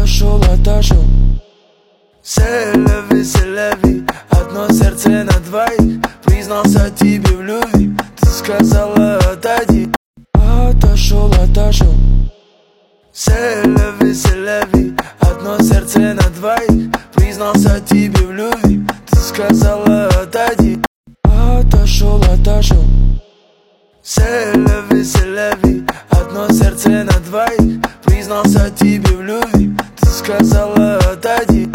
отошел. Селеви, одно сердце на двоих. Признался тебе в любви, ты сказала отойди. Отошел. Селеви, одно сердце на двоих. Признался тебе в любви, ты сказала отойди. Отошел. Селеви, одно сердце на двоих. Признался тебе в любви, ты сказала отойди.